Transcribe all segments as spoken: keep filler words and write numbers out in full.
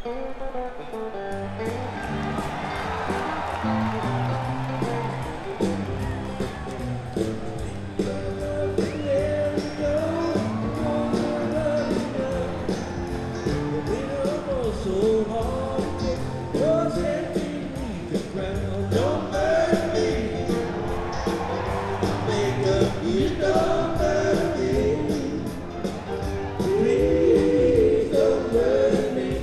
So hard to take your safety, the ground. Don't burn me, make up, you don't burn me. Please don't burn me.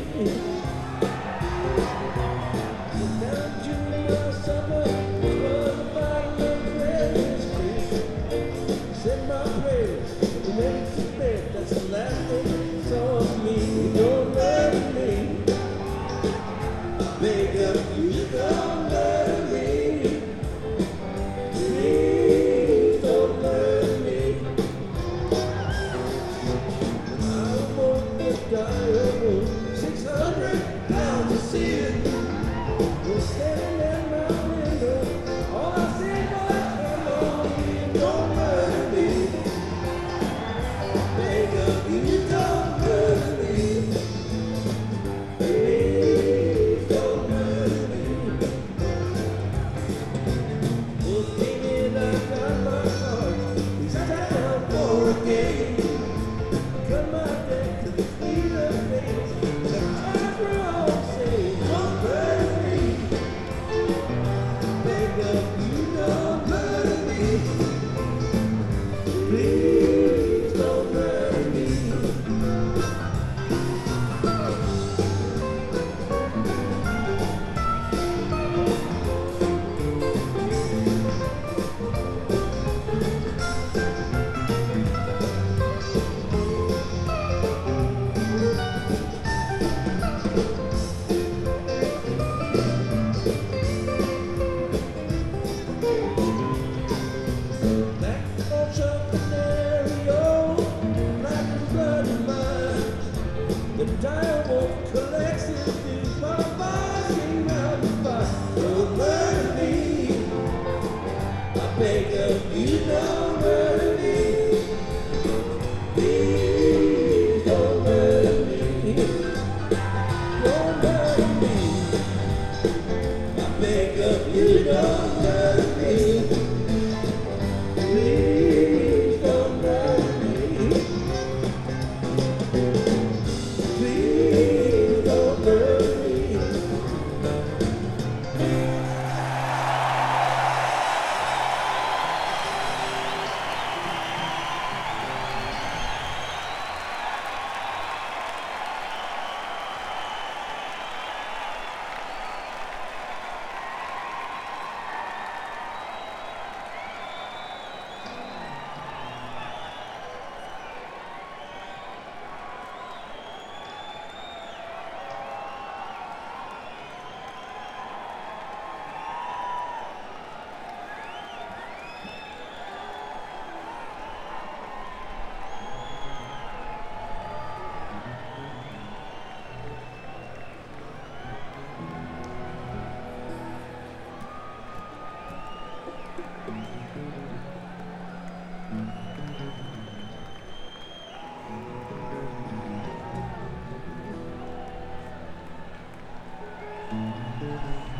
Now June or summer, was a bottle of prayers, please. Said my prayers, and went to bed. That's the last thing you saw of me. Don't burn me. Make up, you don't burn me. Please don't burn me. I want the diamond, six hundred pounds of sin. We're standing at my window. All I see was hello, you don't burn me. Make up, you don't burn me. Please don't burn me. Well, baby, I got my heart. It's time for a game. Cut my deck to the clean of face. The times we're all saying, don't burn me. Make up, you don't burn me. Please don't burn me. Black ocean scenario, black and blood in mine. The diamond collects his things, my body round the fire. Don't burn me. I beg of you, don't burn me. Please don't burn me. Don't burn me. I beg of you, don't burn me. Please don't burn me. Please don't burn me. Thank you.